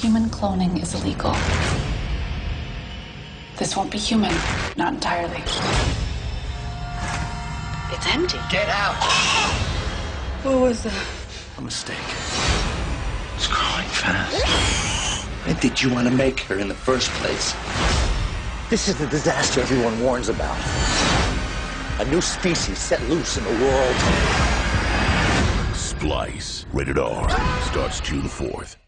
Human cloning is illegal. This won't be human, not entirely. It's empty. Get out! What was that? A mistake. It's growing fast. Why did you want to make her in the first place? This is the disaster everyone warns about. A new species set loose in the world. Splice. Rated R. Starts June 4th.